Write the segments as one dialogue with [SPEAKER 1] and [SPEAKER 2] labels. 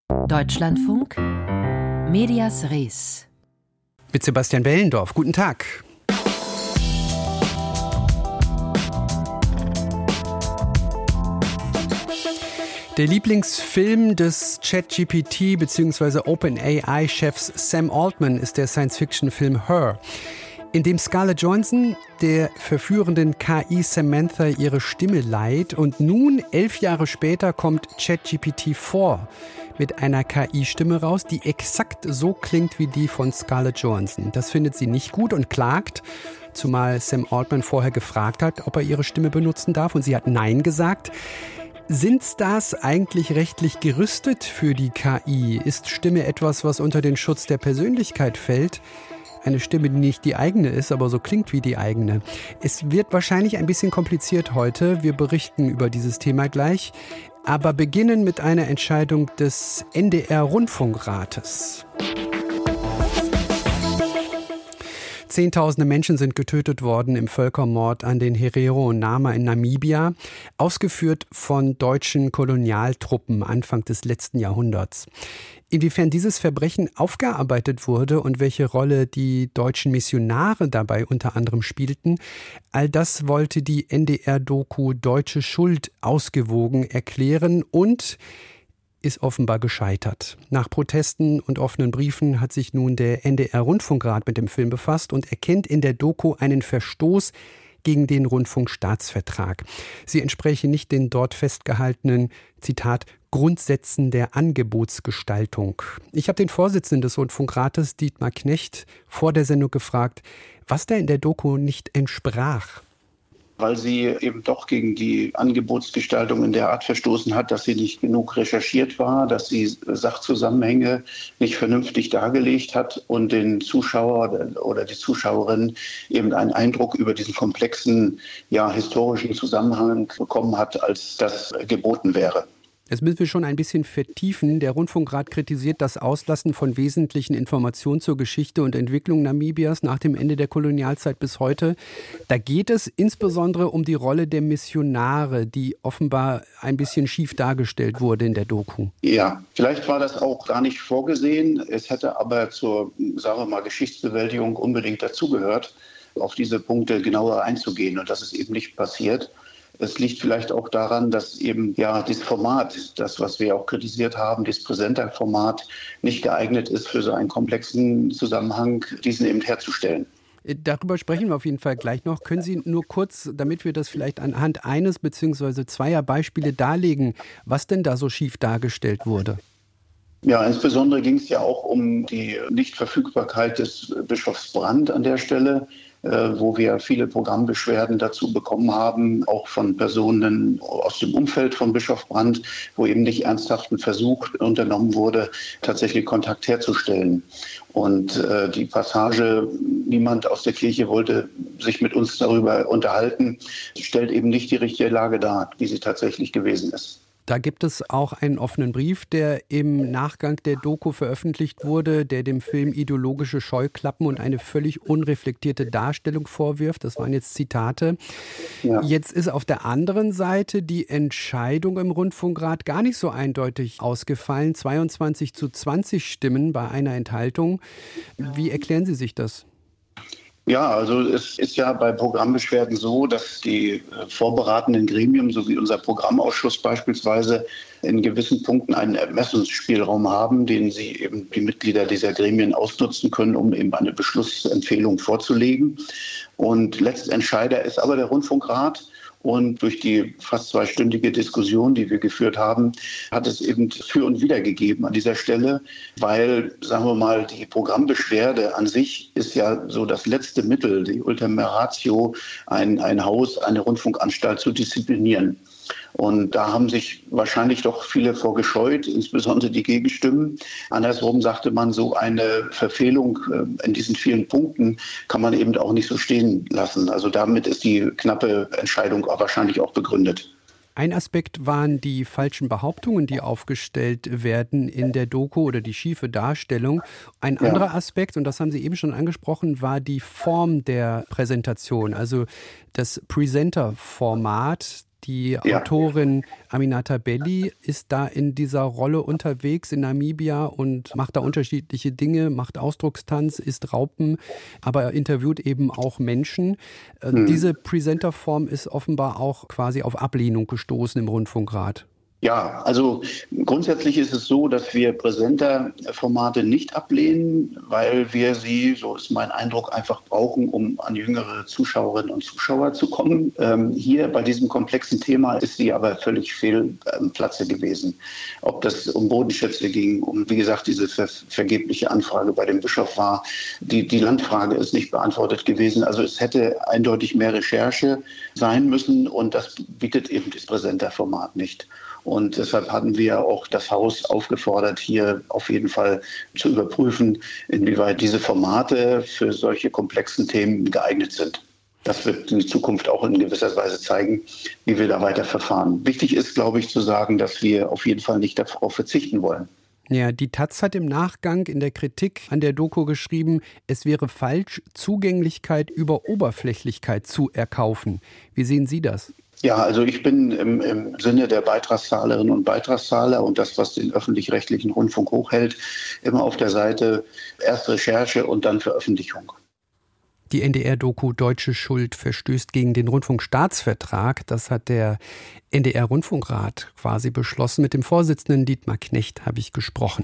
[SPEAKER 1] Deutschlandfunk, Medias Res.
[SPEAKER 2] Mit Sebastian Wellendorf. Guten Tag. Der Lieblingsfilm des ChatGPT bzw. OpenAI-Chefs Sam Altman ist der Science-Fiction-Film Her, in dem Scarlett Johansson der verführenden KI Samantha ihre Stimme leiht. Und nun, 11 Jahre später, kommt ChatGPT 4 mit einer KI-Stimme raus, die exakt so klingt wie die von Scarlett Johansson. Das findet sie nicht gut und klagt, zumal Sam Altman vorher gefragt hat, ob er ihre Stimme benutzen darf, und sie hat Nein gesagt. Sind Stars eigentlich rechtlich gerüstet für die KI? Ist Stimme etwas, was unter den Schutz der Persönlichkeit fällt? Eine Stimme, die nicht die eigene ist, aber so klingt wie die eigene. Es wird wahrscheinlich ein bisschen kompliziert heute. Wir berichten über dieses Thema gleich. Aber beginnen mit einer Entscheidung des NDR-Rundfunkrates. Zehntausende Menschen sind getötet worden im Völkermord an den Herero und Nama in Namibia, ausgeführt von deutschen Kolonialtruppen Anfang des letzten Jahrhunderts. Inwiefern dieses Verbrechen aufgearbeitet wurde und welche Rolle die deutschen Missionare dabei unter anderem spielten, all das wollte die NDR-Doku Deutsche Schuld ausgewogen erklären und ist offenbar gescheitert. Nach Protesten und offenen Briefen hat sich nun der NDR-Rundfunkrat mit dem Film befasst und erkennt in der Doku einen Verstoß gegen den Rundfunkstaatsvertrag. Sie entspräche nicht den dort festgehaltenen, Zitat, Grundsätzen der Angebotsgestaltung. Ich habe den Vorsitzenden des Rundfunkrates, Dietmar Knecht, vor der Sendung gefragt, was da in der Doku nicht entsprach.
[SPEAKER 3] Weil sie eben doch gegen die Angebotsgestaltung in der Art verstoßen hat, dass sie nicht genug recherchiert war, dass sie Sachzusammenhänge nicht vernünftig dargelegt hat und den Zuschauer oder die Zuschauerin eben einen Eindruck über diesen komplexen, historischen Zusammenhang bekommen hat, als das geboten wäre.
[SPEAKER 2] Das müssen wir schon ein bisschen vertiefen. Der Rundfunkrat kritisiert das Auslassen von wesentlichen Informationen zur Geschichte und Entwicklung Namibias nach dem Ende der Kolonialzeit bis heute. Da geht es insbesondere um die Rolle der Missionare, die offenbar ein bisschen schief dargestellt wurde in der Doku.
[SPEAKER 3] Ja, vielleicht war das auch gar nicht vorgesehen. Es hätte aber zur, sagen wir mal, Geschichtsbewältigung unbedingt dazugehört, auf diese Punkte genauer einzugehen. Und das ist eben nicht passiert. Es liegt vielleicht auch daran, dass eben dieses Format, das, was wir auch kritisiert haben, dieses Präsenter-Format, nicht geeignet ist für so einen komplexen Zusammenhang, diesen eben herzustellen.
[SPEAKER 2] Darüber sprechen wir auf jeden Fall gleich noch. Können Sie nur kurz, damit wir das vielleicht anhand eines bzw. zweier Beispiele darlegen, was denn da so schief dargestellt wurde?
[SPEAKER 3] Ja, insbesondere ging es ja auch um die Nichtverfügbarkeit des Bischofs Brandt an der Stelle, wo wir viele Programmbeschwerden dazu bekommen haben, auch von Personen aus dem Umfeld von Bischof Brandt, wo eben nicht ernsthaft ein Versuch unternommen wurde, tatsächlich Kontakt herzustellen. Und die Passage, niemand aus der Kirche wollte sich mit uns darüber unterhalten, stellt eben nicht die richtige Lage dar, wie sie tatsächlich gewesen ist.
[SPEAKER 2] Da gibt es auch einen offenen Brief, der im Nachgang der Doku veröffentlicht wurde, der dem Film ideologische Scheuklappen und eine völlig unreflektierte Darstellung vorwirft. Das waren jetzt Zitate. Ja. Jetzt ist auf der anderen Seite die Entscheidung im Rundfunkrat gar nicht so eindeutig ausgefallen. 22:20 Stimmen bei einer Enthaltung. Wie erklären Sie sich das?
[SPEAKER 3] Ja, also es ist ja bei Programmbeschwerden so, dass die vorberatenden Gremien, so wie unser Programmausschuss beispielsweise, in gewissen Punkten einen Ermessensspielraum haben, den sie eben die Mitglieder dieser Gremien ausnutzen können, um eben eine Beschlussempfehlung vorzulegen. Und Letztentscheider ist aber der Rundfunkrat. Und durch die fast 2-stündige Diskussion, die wir geführt haben, hat es eben für und wider gegeben an dieser Stelle, weil, sagen wir mal, die Programmbeschwerde an sich ist ja so das letzte Mittel, die Ultima Ratio, ein Haus, eine Rundfunkanstalt zu disziplinieren. Und da haben sich wahrscheinlich doch viele vorgescheut, insbesondere die Gegenstimmen. Andersrum sagte man, so eine Verfehlung in diesen vielen Punkten kann man eben auch nicht so stehen lassen. Also damit ist die knappe Entscheidung wahrscheinlich auch begründet.
[SPEAKER 2] Ein Aspekt waren die falschen Behauptungen, die aufgestellt werden in der Doku oder die schiefe Darstellung. Ein anderer Aspekt, und das haben Sie eben schon angesprochen, war die Form der Präsentation, also das Presenter-Format. Die Autorin Aminata Belli ist da in dieser Rolle unterwegs in Namibia und macht da unterschiedliche Dinge, macht Ausdruckstanz, isst Raupen, aber interviewt eben auch Menschen. Diese Presenterform ist offenbar auch quasi auf Ablehnung gestoßen im Rundfunkrat.
[SPEAKER 3] Ja, also grundsätzlich ist es so, dass wir Präsenter-Formate nicht ablehnen, weil wir sie, so ist mein Eindruck, einfach brauchen, um an jüngere Zuschauerinnen und Zuschauer zu kommen. Hier bei diesem komplexen Thema ist sie aber völlig fehl am Platze gewesen. Ob das um Bodenschätze ging, um, wie gesagt, diese vergebliche Anfrage bei dem Bischof war. Die Landfrage ist nicht beantwortet gewesen. Also es hätte eindeutig mehr Recherche sein müssen und das bietet eben das Präsenter-Format nicht. Und deshalb hatten wir auch das Haus aufgefordert, hier auf jeden Fall zu überprüfen, inwieweit diese Formate für solche komplexen Themen geeignet sind. Das wird in Zukunft auch in gewisser Weise zeigen, wie wir da weiter verfahren. Wichtig ist, glaube ich, zu sagen, dass wir auf jeden Fall nicht darauf verzichten wollen.
[SPEAKER 2] Ja, die taz hat im Nachgang in der Kritik an der Doku geschrieben, es wäre falsch, Zugänglichkeit über Oberflächlichkeit zu erkaufen. Wie sehen Sie das?
[SPEAKER 3] Ja, also ich bin im Sinne der Beitragszahlerinnen und Beitragszahler und das, was den öffentlich-rechtlichen Rundfunk hochhält, immer auf der Seite erst Recherche und dann Veröffentlichung.
[SPEAKER 2] Die NDR-Doku Deutsche Schuld verstößt gegen den Rundfunkstaatsvertrag. Das hat der NDR-Rundfunkrat quasi beschlossen. Mit dem Vorsitzenden Dietmar Knecht habe ich gesprochen.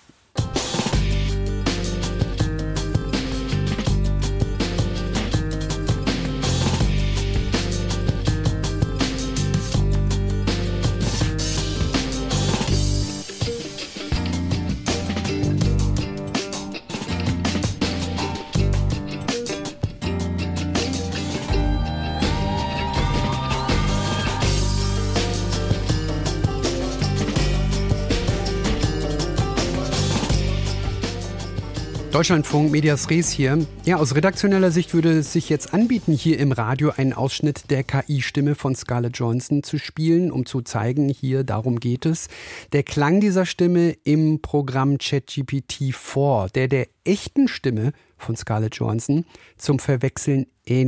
[SPEAKER 2] Deutschlandfunk, Medias Res hier. Ja, aus redaktioneller Sicht würde es sich jetzt anbieten, hier im Radio einen Ausschnitt der KI-Stimme von Scarlett Johansson zu spielen, um zu zeigen, hier, darum geht es. Der Klang dieser Stimme im Programm ChatGPT-4, der echten Stimme von Scarlett Johansson zum Verwechseln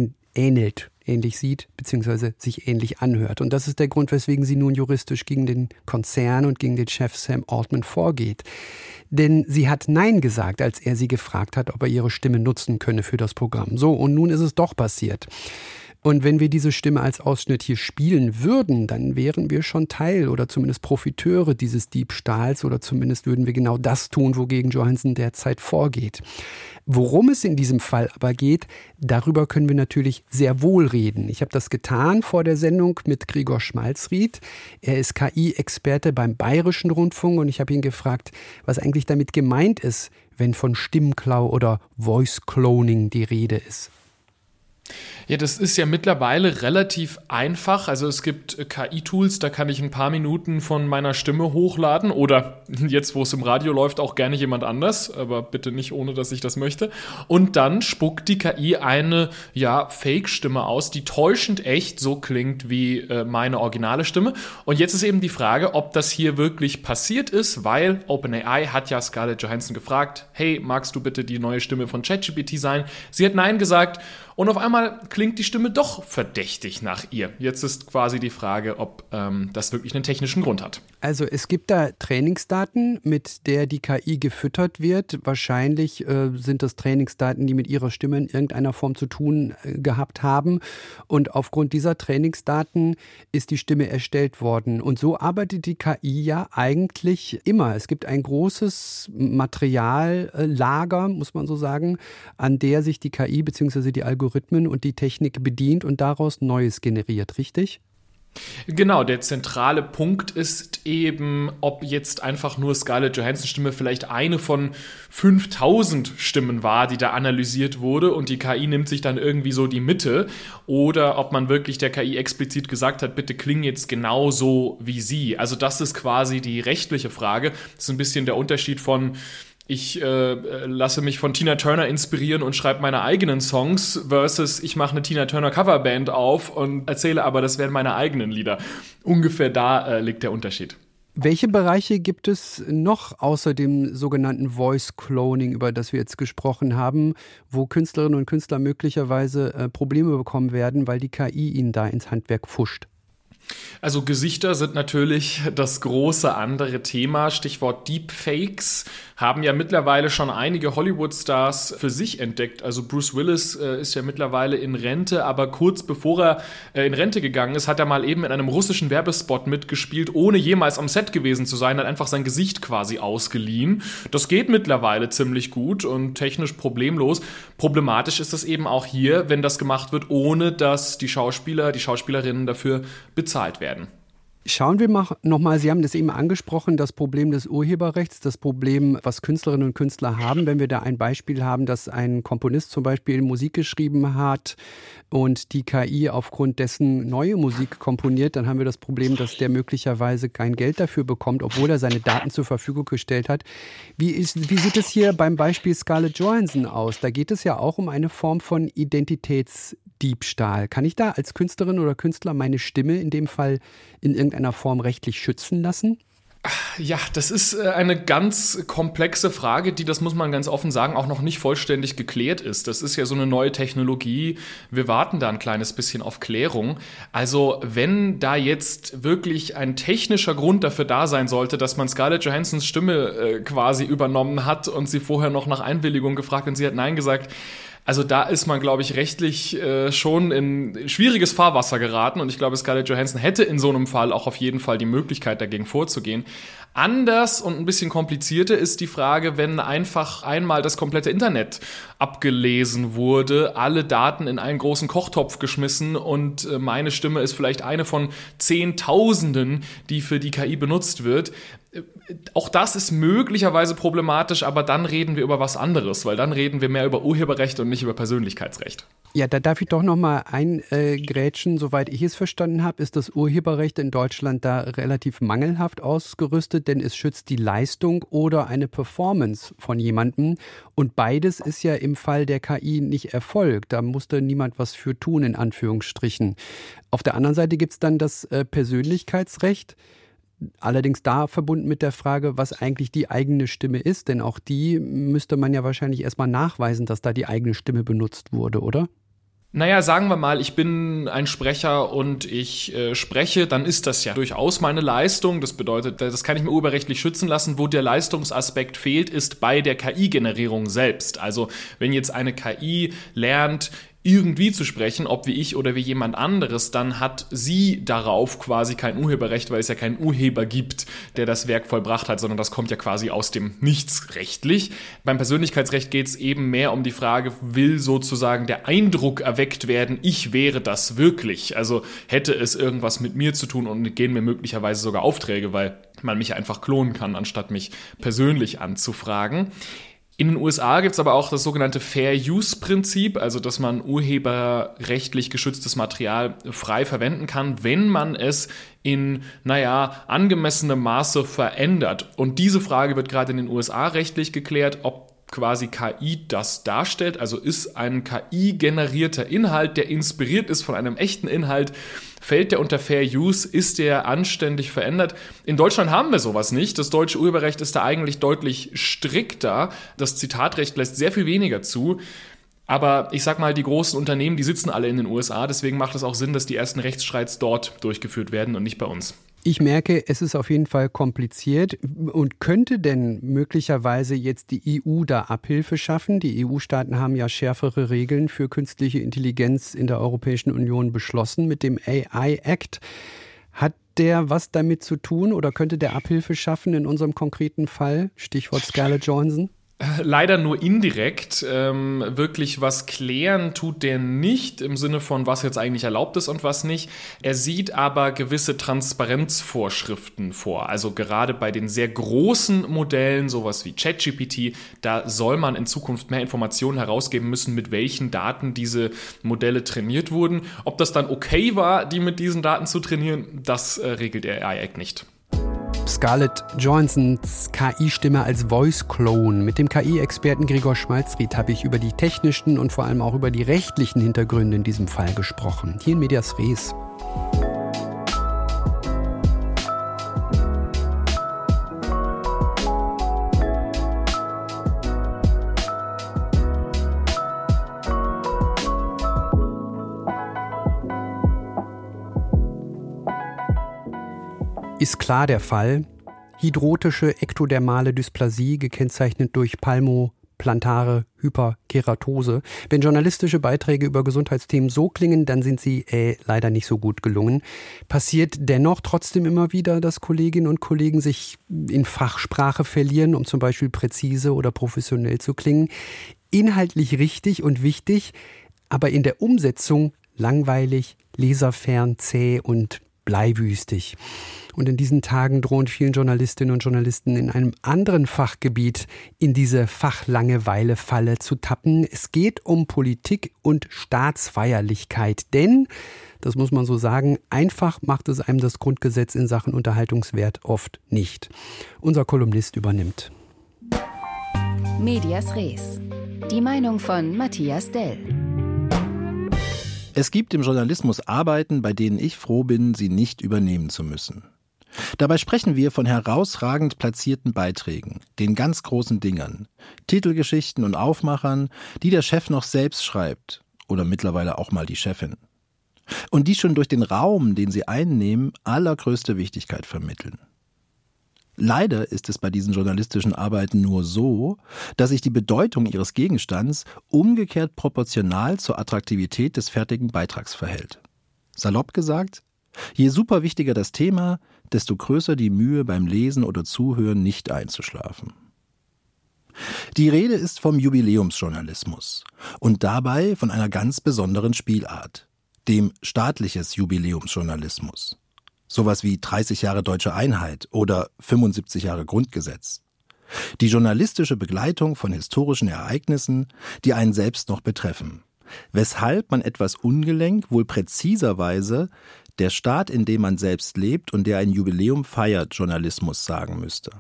[SPEAKER 2] ähnlich sieht, beziehungsweise sich ähnlich anhört. Und das ist der Grund, weswegen sie nun juristisch gegen den Konzern und gegen den Chef Sam Altman vorgeht. Denn sie hat Nein gesagt, als er sie gefragt hat, ob er ihre Stimme nutzen könne für das Programm. So, und nun ist es doch passiert. Und wenn wir diese Stimme als Ausschnitt hier spielen würden, dann wären wir schon Teil oder zumindest Profiteure dieses Diebstahls oder zumindest würden wir genau das tun, wogegen Johansson derzeit vorgeht. Worum es in diesem Fall aber geht, darüber können wir natürlich sehr wohl reden. Ich habe das getan vor der Sendung mit Gregor Schmalzried. Er ist KI-Experte beim Bayerischen Rundfunk und ich habe ihn gefragt, was eigentlich damit gemeint ist, wenn von Stimmklau oder Voice Cloning die Rede ist.
[SPEAKER 4] Ja, das ist ja mittlerweile relativ einfach. Also es gibt KI-Tools, da kann ich ein paar Minuten von meiner Stimme hochladen oder jetzt, wo es im Radio läuft, auch gerne jemand anders, aber bitte nicht, ohne dass ich das möchte. Und dann spuckt die KI eine, Fake-Stimme aus, die täuschend echt so klingt wie meine originale Stimme. Und jetzt ist eben die Frage, ob das hier wirklich passiert ist, weil OpenAI hat ja Scarlett Johansson gefragt, hey, magst du bitte die neue Stimme von ChatGPT sein? Sie hat Nein gesagt. Und auf einmal klingt die Stimme doch verdächtig nach ihr. Jetzt ist quasi die Frage, ob das wirklich einen technischen Grund hat.
[SPEAKER 2] Also es gibt da Trainingsdaten, mit der die KI gefüttert wird. Wahrscheinlich sind das Trainingsdaten, die mit ihrer Stimme in irgendeiner Form zu tun gehabt haben. Und aufgrund dieser Trainingsdaten ist die Stimme erstellt worden. Und so arbeitet die KI ja eigentlich immer. Es gibt ein großes Materiallager, muss man so sagen, an der sich die KI bzw. die Algorithmen und die Technik bedient und daraus Neues generiert, richtig?
[SPEAKER 4] Genau, der zentrale Punkt ist eben, ob jetzt einfach nur Scarlett Johanssons Stimme vielleicht eine von 5000 Stimmen war, die da analysiert wurde und die KI nimmt sich dann irgendwie so die Mitte oder ob man wirklich der KI explizit gesagt hat, bitte kling jetzt genauso wie sie. Also das ist quasi die rechtliche Frage. Das ist ein bisschen der Unterschied von ich lasse mich von Tina Turner inspirieren und schreibe meine eigenen Songs versus ich mache eine Tina Turner Coverband auf und erzähle aber, das wären meine eigenen Lieder. Ungefähr da liegt der Unterschied.
[SPEAKER 2] Welche Bereiche gibt es noch außer dem sogenannten Voice Cloning, über das wir jetzt gesprochen haben, wo Künstlerinnen und Künstler möglicherweise Probleme bekommen werden, weil die KI ihnen da ins Handwerk pfuscht?
[SPEAKER 4] Also Gesichter sind natürlich das große andere Thema. Stichwort Deepfakes haben ja mittlerweile schon einige Hollywood-Stars für sich entdeckt. Also Bruce Willis ist ja mittlerweile in Rente, aber kurz bevor er in Rente gegangen ist, hat er mal eben in einem russischen Werbespot mitgespielt, ohne jemals am Set gewesen zu sein, hat einfach sein Gesicht quasi ausgeliehen. Das geht mittlerweile ziemlich gut und technisch problemlos. Problematisch ist es eben auch hier, wenn das gemacht wird, ohne dass die Schauspieler, die Schauspielerinnen dafür bezahlt werden.
[SPEAKER 2] Schauen wir mal nochmal, Sie haben das eben angesprochen, das Problem des Urheberrechts, das Problem, was Künstlerinnen und Künstler haben. Wenn wir da ein Beispiel haben, dass ein Komponist zum Beispiel Musik geschrieben hat und die KI aufgrund dessen neue Musik komponiert, dann haben wir das Problem, dass der möglicherweise kein Geld dafür bekommt, obwohl er seine Daten zur Verfügung gestellt hat. Wie sieht es hier beim Beispiel Scarlett Johansson aus? Da geht es ja auch um eine Form von Identitätsdiebstahl. Kann ich da als Künstlerin oder Künstler meine Stimme in dem Fall in irgendeiner Form rechtlich schützen lassen?
[SPEAKER 4] Ja, das ist eine ganz komplexe Frage, die, das muss man ganz offen sagen, auch noch nicht vollständig geklärt ist. Das ist ja so eine neue Technologie. Wir warten da ein kleines bisschen auf Klärung. Also wenn da jetzt wirklich ein technischer Grund dafür da sein sollte, dass man Scarlett Johansons Stimme quasi übernommen hat und sie vorher noch nach Einwilligung gefragt und sie hat Nein gesagt, also da ist man, glaube ich, rechtlich schon in schwieriges Fahrwasser geraten. Und ich glaube, Scarlett Johansson hätte in so einem Fall auch auf jeden Fall die Möglichkeit, dagegen vorzugehen. Anders und ein bisschen komplizierter ist die Frage, wenn einfach einmal das komplette Internet abgelesen wurde, alle Daten in einen großen Kochtopf geschmissen und meine Stimme ist vielleicht eine von Zehntausenden, die für die KI benutzt wird. Auch das ist möglicherweise problematisch, aber dann reden wir über was anderes, weil dann reden wir mehr über Urheberrecht und nicht über Persönlichkeitsrecht.
[SPEAKER 2] Ja, da darf ich doch noch mal eingrätschen. Soweit ich es verstanden habe, ist das Urheberrecht in Deutschland da relativ mangelhaft ausgerüstet, denn es schützt die Leistung oder eine Performance von jemandem. Und beides ist ja im Fall der KI nicht erfolgt. Da musste niemand was für tun, in Anführungsstrichen. Auf der anderen Seite gibt es dann das Persönlichkeitsrecht. Allerdings da verbunden mit der Frage, was eigentlich die eigene Stimme ist. Denn auch die müsste man ja wahrscheinlich erstmal nachweisen, dass da die eigene Stimme benutzt wurde, oder?
[SPEAKER 4] Naja, sagen wir mal, ich bin ein Sprecher und ich spreche, dann ist das ja durchaus meine Leistung. Das bedeutet, das kann ich mir urheberrechtlich schützen lassen. Wo der Leistungsaspekt fehlt, ist bei der KI-Generierung selbst. Also wenn jetzt eine KI lernt, irgendwie zu sprechen, ob wie ich oder wie jemand anderes, dann hat sie darauf quasi kein Urheberrecht, weil es ja keinen Urheber gibt, der das Werk vollbracht hat, sondern das kommt ja quasi aus dem Nichts rechtlich. Beim Persönlichkeitsrecht geht es eben mehr um die Frage, will sozusagen der Eindruck erweckt werden, ich wäre das wirklich? Also hätte es irgendwas mit mir zu tun und gehen mir möglicherweise sogar Aufträge, weil man mich einfach klonen kann, anstatt mich persönlich anzufragen. In den USA gibt es aber auch das sogenannte Fair-Use-Prinzip, also dass man urheberrechtlich geschütztes Material frei verwenden kann, wenn man es in, angemessenem Maße verändert. Und diese Frage wird gerade in den USA rechtlich geklärt, ob quasi KI das darstellt, also ist ein KI-generierter Inhalt, der inspiriert ist von einem echten Inhalt, fällt der unter Fair Use, ist der anständig verändert? In Deutschland haben wir sowas nicht. Das deutsche Urheberrecht ist da eigentlich deutlich strikter. Das Zitatrecht lässt sehr viel weniger zu. Aber ich sag mal, die großen Unternehmen, die sitzen alle in den USA, deswegen macht es auch Sinn, dass die ersten Rechtsstreits dort durchgeführt werden und nicht bei uns.
[SPEAKER 2] Ich merke, es ist auf jeden Fall kompliziert. Und könnte denn möglicherweise jetzt die EU da Abhilfe schaffen? Die EU-Staaten haben ja schärfere Regeln für künstliche Intelligenz in der Europäischen Union beschlossen mit dem AI-Act. Hat der was damit zu tun oder könnte der Abhilfe schaffen in unserem konkreten Fall? Stichwort Scarlett Johansson.
[SPEAKER 4] Leider nur indirekt. Wirklich was klären tut der nicht im Sinne von, was jetzt eigentlich erlaubt ist und was nicht. Er sieht aber gewisse Transparenzvorschriften vor. Also gerade bei den sehr großen Modellen, sowas wie ChatGPT, da soll man in Zukunft mehr Informationen herausgeben müssen, mit welchen Daten diese Modelle trainiert wurden. Ob das dann okay war, die mit diesen Daten zu trainieren, das regelt der AI-Act nicht.
[SPEAKER 2] Scarlett Johansons KI-Stimme als Voice-Clone. Mit dem KI-Experten Gregor Schmalzried habe ich über die technischen und vor allem auch über die rechtlichen Hintergründe in diesem Fall gesprochen. Hier in Medias Res. ist klar der Fall. Hydrotische ektodermale Dysplasie, gekennzeichnet durch palmoplantare Hyperkeratose. Wenn journalistische Beiträge über Gesundheitsthemen so klingen, dann sind sie leider nicht so gut gelungen. Passiert dennoch trotzdem immer wieder, dass Kolleginnen und Kollegen sich in Fachsprache verlieren, um zum Beispiel präzise oder professionell zu klingen. Inhaltlich richtig und wichtig, aber in der Umsetzung langweilig, leserfern, zäh und bleiwüstig. Und in diesen Tagen drohen vielen Journalistinnen und Journalisten in einem anderen Fachgebiet in diese Fachlangeweile-Falle zu tappen. Es geht um Politik und Staatsfeierlichkeit. Denn, das muss man so sagen, einfach macht es einem das Grundgesetz in Sachen Unterhaltungswert oft nicht. Unser Kolumnist übernimmt.
[SPEAKER 1] Medias Res. Die Meinung von Matthias Dell.
[SPEAKER 5] Es gibt im Journalismus Arbeiten, bei denen ich froh bin, sie nicht übernehmen zu müssen. Dabei sprechen wir von herausragend platzierten Beiträgen, den ganz großen Dingern, Titelgeschichten und Aufmachern, die der Chef noch selbst schreibt oder mittlerweile auch mal die Chefin. Und die schon durch den Raum, den sie einnehmen, allergrößte Wichtigkeit vermitteln. Leider ist es bei diesen journalistischen Arbeiten nur so, dass sich die Bedeutung ihres Gegenstands umgekehrt proportional zur Attraktivität des fertigen Beitrags verhält. Salopp gesagt, je superwichtiger das Thema, desto größer die Mühe beim Lesen oder Zuhören nicht einzuschlafen. Die Rede ist vom Jubiläumsjournalismus und dabei von einer ganz besonderen Spielart, dem staatliches Jubiläumsjournalismus. Sowas wie 30 Jahre Deutsche Einheit oder 75 Jahre Grundgesetz. Die journalistische Begleitung von historischen Ereignissen, die einen selbst noch betreffen. Weshalb man etwas ungelenk, wohl präziserweise, der Staat, in dem man selbst lebt und der ein Jubiläum feiert, Journalismus sagen müsste.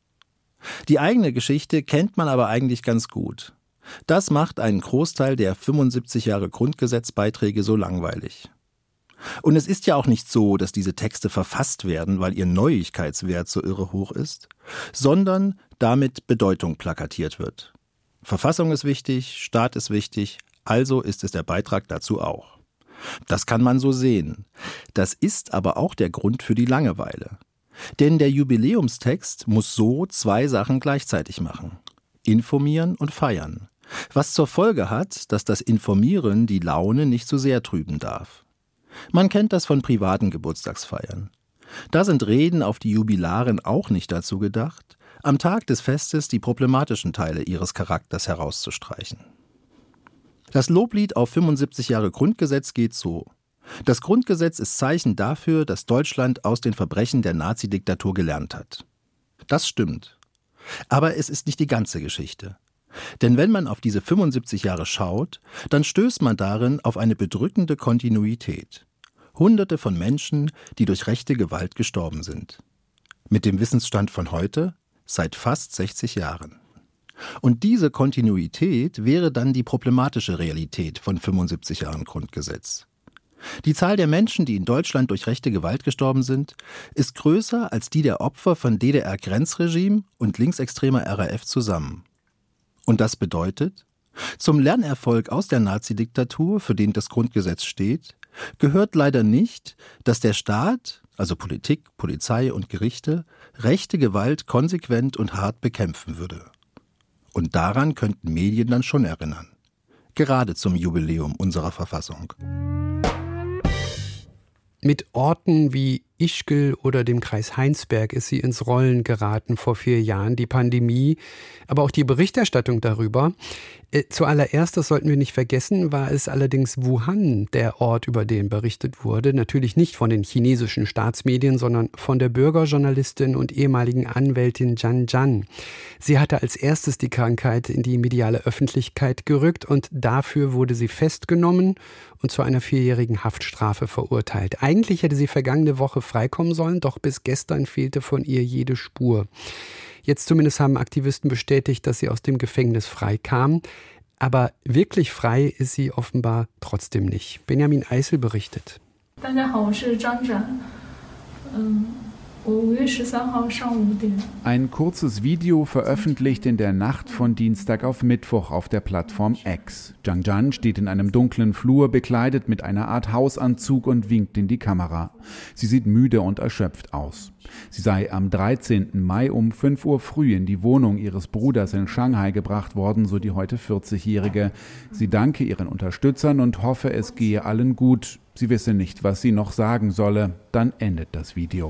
[SPEAKER 5] Die eigene Geschichte kennt man aber eigentlich ganz gut. Das macht einen Großteil der 75 Jahre Grundgesetzbeiträge so langweilig. Und es ist ja auch nicht so, dass diese Texte verfasst werden, weil ihr Neuigkeitswert so irre hoch ist, sondern damit Bedeutung plakatiert wird. Verfassung ist wichtig, Staat ist wichtig, also ist es der Beitrag dazu auch. Das kann man so sehen. Das ist aber auch der Grund für die Langeweile. Denn der Jubiläumstext muss so zwei Sachen gleichzeitig machen: informieren und feiern. Was zur Folge hat, dass das Informieren die Laune nicht so sehr trüben darf. Man kennt das von privaten Geburtstagsfeiern. Da sind Reden auf die Jubilaren auch nicht dazu gedacht, am Tag des Festes die problematischen Teile ihres Charakters herauszustreichen. Das Loblied auf 75 Jahre Grundgesetz geht so: Das Grundgesetz ist Zeichen dafür, dass Deutschland aus den Verbrechen der Nazidiktatur gelernt hat. Das stimmt. Aber es ist nicht die ganze Geschichte. Denn wenn man auf diese 75 Jahre schaut, dann stößt man darin auf eine bedrückende Kontinuität. Hunderte von Menschen, die durch rechte Gewalt gestorben sind. Mit dem Wissensstand von heute seit fast 60 Jahren. Und diese Kontinuität wäre dann die problematische Realität von 75 Jahren Grundgesetz. Die Zahl der Menschen, die in Deutschland durch rechte Gewalt gestorben sind, ist größer als die der Opfer von DDR-Grenzregime und linksextremer RAF zusammen. Und das bedeutet, zum Lernerfolg aus der Nazidiktatur, für den das Grundgesetz steht, gehört leider nicht, dass der Staat, also Politik, Polizei und Gerichte, rechte Gewalt konsequent und hart bekämpfen würde. Und daran könnten Medien dann schon erinnern. Gerade zum Jubiläum unserer Verfassung.
[SPEAKER 2] Mit Orten wie Ischgl oder dem Kreis Heinsberg ist sie ins Rollen geraten vor 4 Jahren, die Pandemie, aber auch die Berichterstattung darüber. Zuallererst, das sollten wir nicht vergessen, war es allerdings Wuhan, der Ort, über den berichtet wurde. Natürlich nicht von den chinesischen Staatsmedien, sondern von der Bürgerjournalistin und ehemaligen Anwältin Zhan Zhan. Sie hatte als erstes die Krankheit in die mediale Öffentlichkeit gerückt und dafür wurde sie festgenommen und zu einer 4-jährigen Haftstrafe verurteilt. Eigentlich hätte sie vergangene Woche freikommen sollen, doch bis gestern fehlte von ihr jede Spur. Jetzt zumindest haben Aktivisten bestätigt, dass sie aus dem Gefängnis freikam. Aber wirklich frei ist sie offenbar trotzdem nicht. Benjamin Eisel berichtet.
[SPEAKER 6] Ein kurzes Video veröffentlicht in der Nacht von Dienstag auf Mittwoch auf der Plattform X. Zhang Zhan steht in einem dunklen Flur, bekleidet mit einer Art Hausanzug und winkt in die Kamera. Sie sieht müde und erschöpft aus. Sie sei am 13. Mai um 5 Uhr früh in die Wohnung ihres Bruders in Shanghai gebracht worden, so die heute 40-Jährige. Sie danke ihren Unterstützern und hoffe, es gehe allen gut. Sie wisse nicht, was sie noch sagen solle. Dann endet das Video.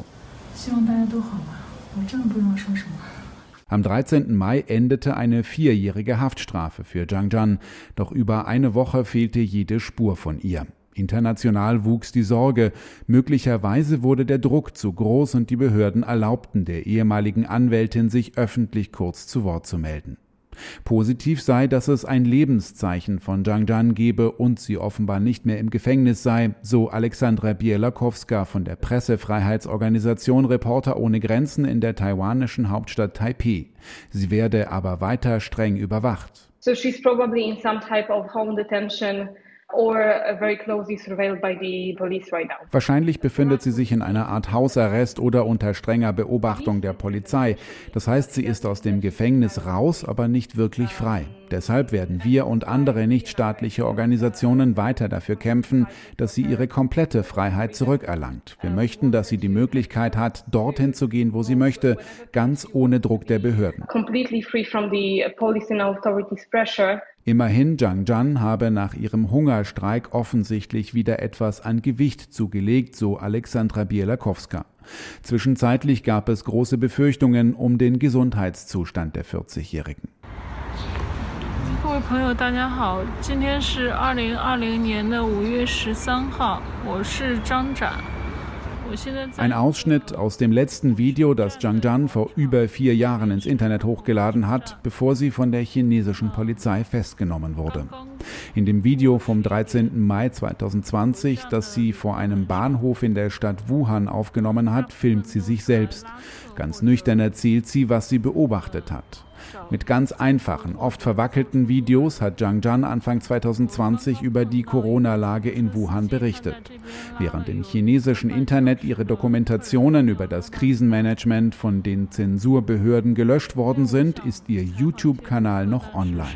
[SPEAKER 6] Am 13. Mai endete eine 4-jährige Haftstrafe für Zhang Zhan. Doch über eine Woche fehlte jede Spur von ihr. International wuchs die Sorge. Möglicherweise wurde der Druck zu groß und die Behörden erlaubten der ehemaligen Anwältin, sich öffentlich kurz zu Wort zu melden. Positiv sei, dass es ein Lebenszeichen von Zhang Zhan gebe und sie offenbar nicht mehr im Gefängnis sei, so Alexandra Bielakowska von der Pressefreiheitsorganisation Reporter ohne Grenzen in der taiwanischen Hauptstadt Taipeh. Sie werde aber weiter streng überwacht.
[SPEAKER 7] So she's probably in some type of home detention or very closely surveilled by the police right now.
[SPEAKER 6] Wahrscheinlich befindet sie sich in einer Art Hausarrest oder unter strenger Beobachtung der Polizei. Das heißt, sie ist aus dem Gefängnis raus, aber nicht wirklich frei. Deshalb werden wir und andere nichtstaatliche Organisationen weiter dafür kämpfen, dass sie ihre komplette Freiheit zurückerlangt. Wir möchten, dass sie die Möglichkeit hat, dorthin zu gehen, wo sie möchte, ganz ohne Druck der Behörden.
[SPEAKER 7] Completely free from the police and authorities pressure.
[SPEAKER 6] Immerhin, Zhang Zhan habe nach ihrem Hungerstreik offensichtlich wieder etwas an Gewicht zugelegt, so Alexandra Bielakowska. Zwischenzeitlich gab es große Befürchtungen um den Gesundheitszustand der 40-Jährigen.
[SPEAKER 8] 各位朋友，大家好，今天是2020年的5月13号，我是张展。
[SPEAKER 6] Ein Ausschnitt aus dem letzten Video, das Zhang Zhan vor über 4 Jahren ins Internet hochgeladen hat, bevor sie von der chinesischen Polizei festgenommen wurde. In dem Video vom 13. Mai 2020, das sie vor einem Bahnhof in der Stadt Wuhan aufgenommen hat, filmt sie sich selbst. Ganz nüchtern erzählt sie, was sie beobachtet hat. Mit ganz einfachen, oft verwackelten Videos hat Zhang Zhan Anfang 2020 über die Corona-Lage in Wuhan berichtet. Während im chinesischen Internet ihre Dokumentationen über das Krisenmanagement von den Zensurbehörden gelöscht worden sind, ist ihr YouTube-Kanal noch online.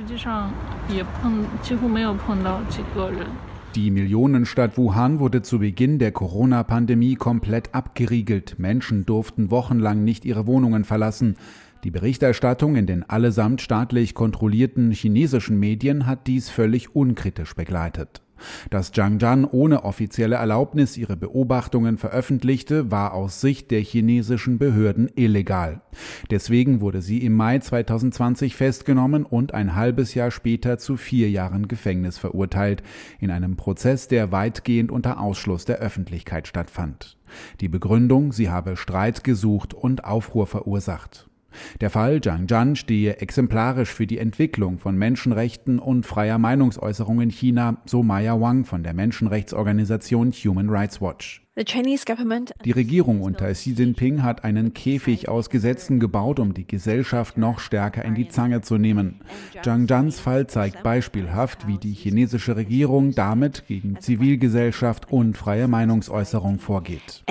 [SPEAKER 6] Die Millionenstadt Wuhan wurde zu Beginn der Corona-Pandemie komplett abgeriegelt. Menschen durften wochenlang nicht ihre Wohnungen verlassen. Die Berichterstattung in den allesamt staatlich kontrollierten chinesischen Medien hat dies völlig unkritisch begleitet. Dass Zhang Zhan ohne offizielle Erlaubnis ihre Beobachtungen veröffentlichte, war aus Sicht der chinesischen Behörden illegal. Deswegen wurde sie im Mai 2020 festgenommen und ein halbes Jahr später zu 4 Jahren Gefängnis verurteilt, in einem Prozess, der weitgehend unter Ausschluss der Öffentlichkeit stattfand. Die Begründung, sie habe Streit gesucht und Aufruhr verursacht. Der Fall Zhang Zhan stehe exemplarisch für die Entwicklung von Menschenrechten und freier Meinungsäußerung in China, so Maya Wang von der Menschenrechtsorganisation Human Rights Watch. Die Regierung unter Xi Jinping hat einen Käfig aus Gesetzen gebaut, um die Gesellschaft noch stärker in die Zange zu nehmen. Zhang Zhans Fall zeigt beispielhaft, wie die chinesische Regierung damit gegen Zivilgesellschaft und freie Meinungsäußerung vorgeht.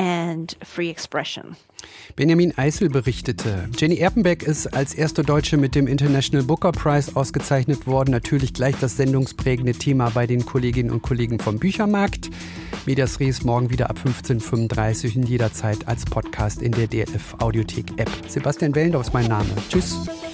[SPEAKER 2] Benjamin Eisel berichtete. Jenny Erpenbeck ist als erste Deutsche mit dem International Booker Prize ausgezeichnet worden. Natürlich gleich das sendungsprägende Thema bei den Kolleginnen und Kollegen vom Büchermarkt. Medias Res morgen wieder ab 15:35 und jederzeit als Podcast in der DLF Audiothek App. Sebastian Wellendorf ist mein Name. Tschüss.